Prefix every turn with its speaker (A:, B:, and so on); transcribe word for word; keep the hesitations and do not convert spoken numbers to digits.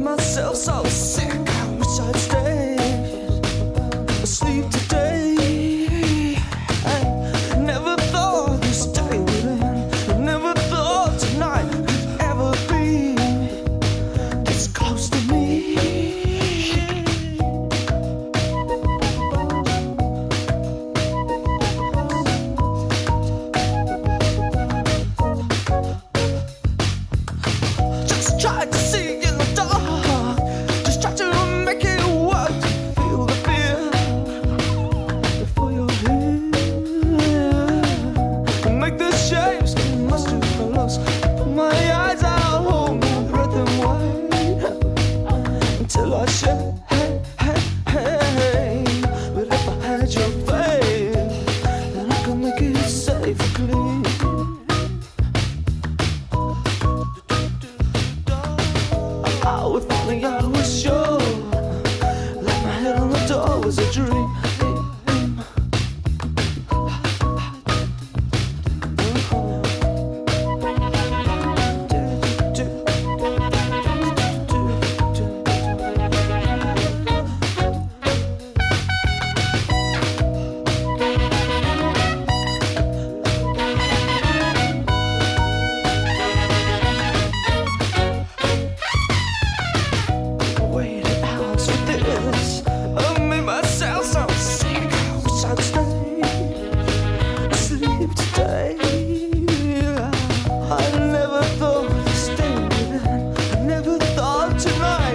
A: myself so sick. I wish I'd stay asleep today. I never thought this day would end. I never thought tonight could ever be this close to me. Just tried to see in the dark, just tried to make it work. Feel the fear before you're here. Make the shapes come much too close. Put my eyes out, hold my breath and wait until I shake. Hey, hey, hey. But if I had your faith, then I could make it safe and clean. Oh, if only I was sure, like my head on the door was a dream. Waited hours for this. I made myself so sick. I wish I'd stay asleep today. I never thought this day would end. I never thought tonight